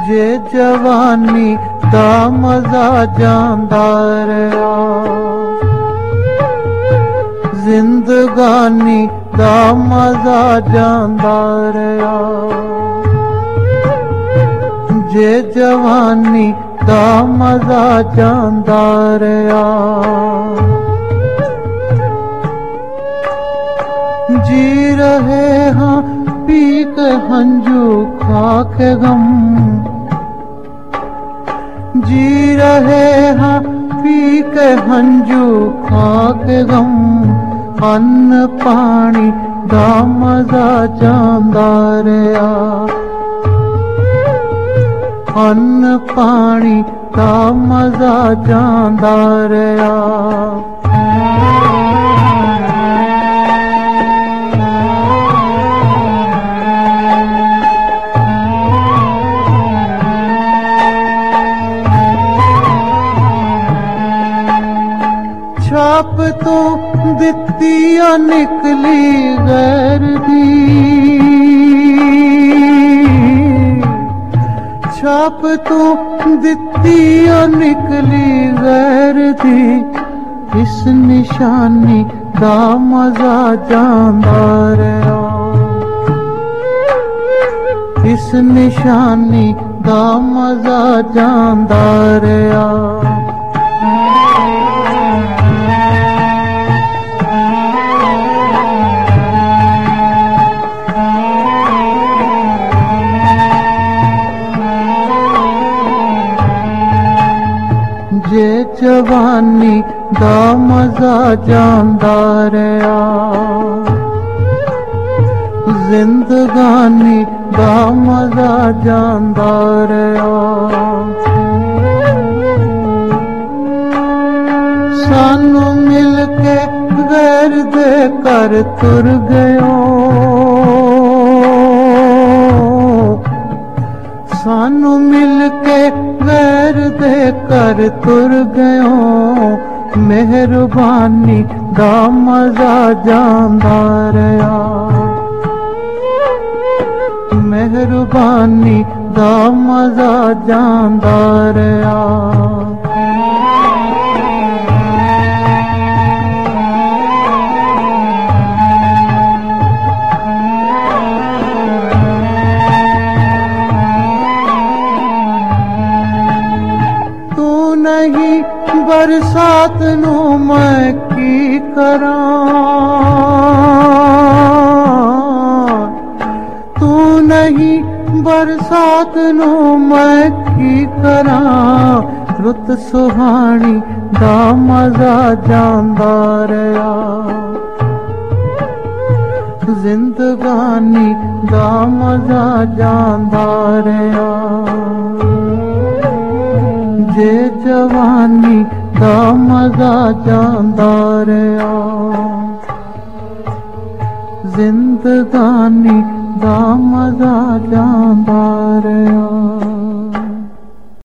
जे जवानी दा मजा जांदा रहा, जिंदगानी दा मजा जांदा रहा, जे जवानी दा मजा जांदा रहा। जी रहे हाँ पी के हंजू खा के गम, जी रहे हाँ पी के हंजू खा के गम, अन्न पानी दा मजा जांदा रहा, अन्न पानी दा मजा जांदा रहा। छाप तो दित्ती निकली गैर दी, छाप तो दित्ती निकली गैर दी, इस निशानी दा मजा जांदा रहा, इस निशानी दा मजा जांदा रहा। जे जवानी दा मजा जांदा रहा, जिंदगानी दा मजा जांदा रहा। सानू मिल के गैर दे कर तुर गयो, सानू मिल के गैर दे कर तुर गयो, मेहरबानी दा मजा जांदा रहा, मेहरबानी दा मजा जांदा रहा। नहीं बरसात नू मैं की करां, तू नहीं बरसात नू मैं की करां, रुत सुहानी दा मजा जांदा रहा, जिंदगानी दा मजा जांदा रहा। जे जवानी दा मजा जांदा रहा, जिंदगानी दा मजा जांदा रहा।